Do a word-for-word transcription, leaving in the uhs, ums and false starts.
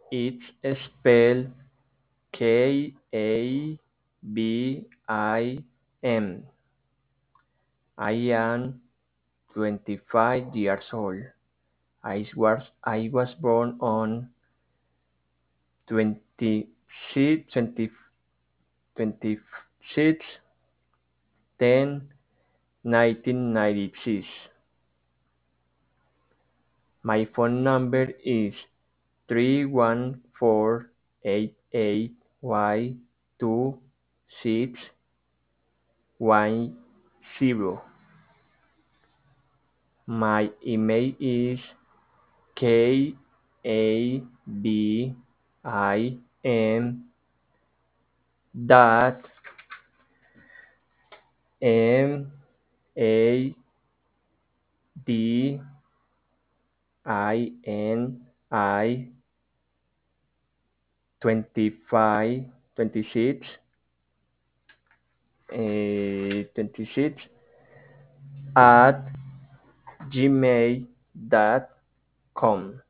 It's spelled K A B I M. I am twenty-five years old. I was I was born on twenty-six, twenty, twenty-six ten nineteen ninety-six. My phone number is three one four eight eight Y two six one zero. My email is K A B I M dot M A D I N I twenty five twenty six uh, twenty six at gmail dot com.